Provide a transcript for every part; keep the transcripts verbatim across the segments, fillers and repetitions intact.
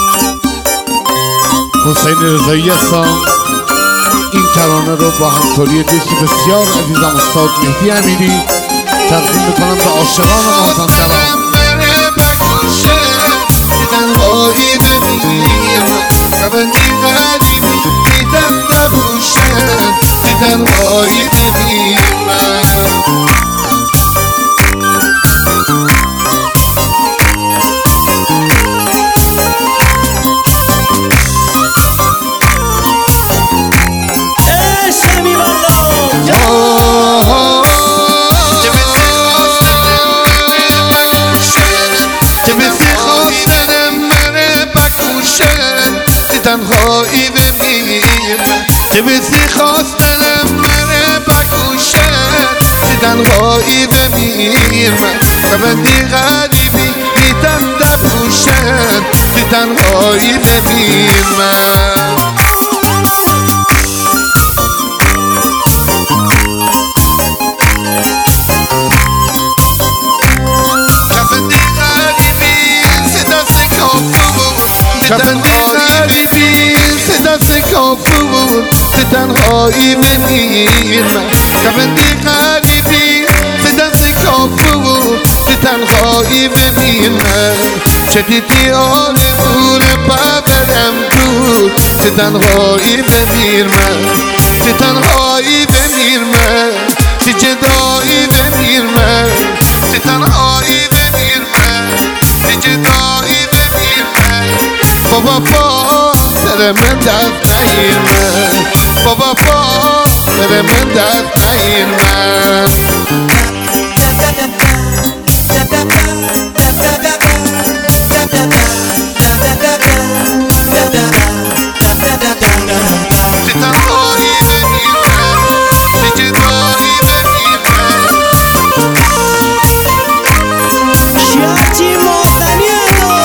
حسین رضایی هستم. این ترانه رو با همکاری دوستی بسیار عزیزم استاد مهدی امیری تقدیم میکنم به عاشقان مازندران. تنهایی بمیرم شبندی غریبی دیدم نبوشم تنهایی بمیرم تنهایی بمیرم که بسی خواستنم منه بکوشم تنهایی بمیرم شبندی غریبی میتم دبوشم تنهایی بمیرم شبندی غریبی صدا سکافون شبندی غریبی صدا سکافون تنهایی بمیرم شبندی غریبی صدا سکافون تنهایی بمیرم شدیدی آرزون ببرم دور تنهایی بمیرم تنهایی بمیرم جدایی بمیرم تنهایی بمیرم جدایی بمیرم بابا پادر من دست نگیرم بابا پادر من دست نگیرم تنهایی بمیرم جدایی بمیرم شیعتی مازنیه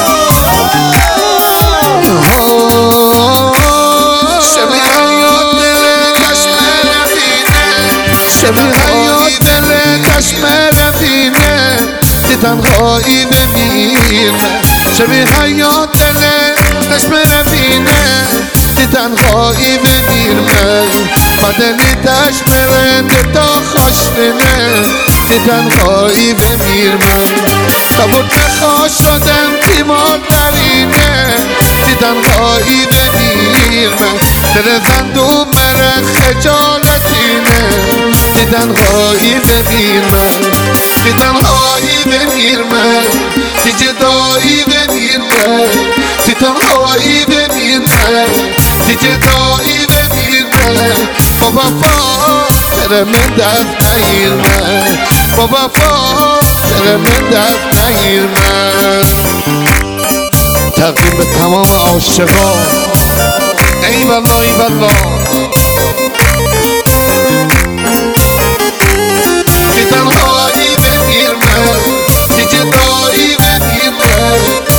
شبیه حیات دل چشم رفینه شبیه حیات دل چشم رفینه تنهایی بمیرم شبیه حیات دل چشم رفینه تنهایی بمیرم بدنی چشم رند تا خشنه تنهایی بمیرم سبود نخواش شدم تیمار درینه تنهایی بمیرم دل زندو مره خجالتینه تنهایی بمیرم تنهایی بمیرم جدایی بمیرم تنهایی بمیرم جدایی بمیرم بابا پادر من دست نگیرم بابا پادر من دست نگیرم تقدیم به تمام عاشقان. ای والله ای والله تنهایی بمیرم جدایی بمیرم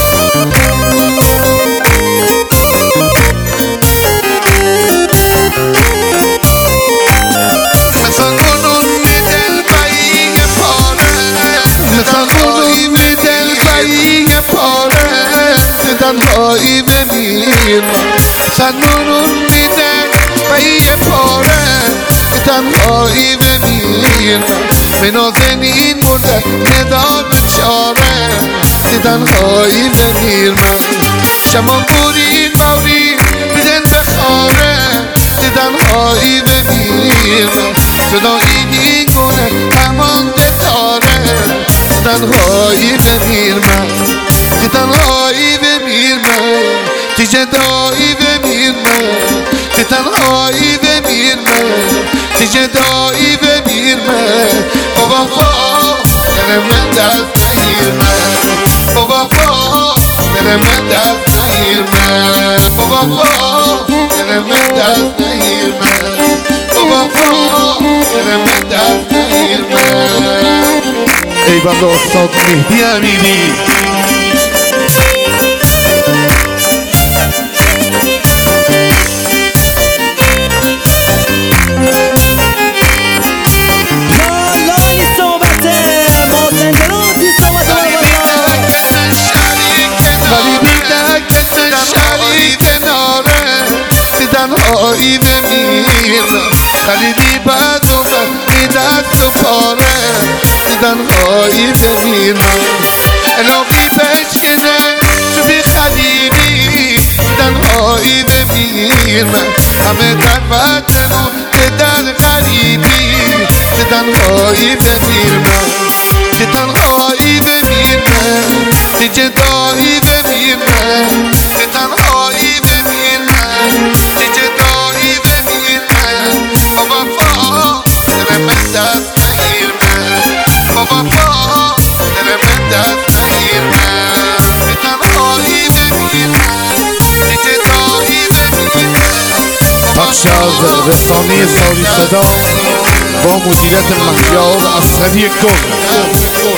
مثلا کنون دل بایی پاره تنهایی به دل بایی پاره تنهایی بمیرم سنونون میده بایی پاره تنهایی بمیرم به نازنین مرده ندار بچاره تنهایی بمیرم شما بورین مورین بدن بخاره تنهایی بمیرم صدایی دیگونه همان داره تنهایی بمیرم تنهایی بمیرم جدایی بمیرم تنهایی بمیرم جدایی بمیرم بابا پادر من دست نگیرم بابا پادر من دست نگیرم بابا پادر من دست نگیرم بابا پادر من دست نگیرم ای بنده استاد مهدی امیری. غریبی در تنهایی بمیرم خریدی بعد و بعد دست و پاره تنهایی بمیرم الهی بشکنه تو بی خریبی تنهایی بمیرم همه در وطن و در غریبی تنهایی بمیرم چه تنهایی بمیرم چه جدایی بمیرم چه تنهایی بمیرم چه جدایی بمیرم بابا پا دل من دست نگیرم بابا پا دل من دست نگیرم چه تنهایی بمیرم چه جدایی بمیرم پخش از رسانه ساری صدا با مدیریت مهیار اصغری گل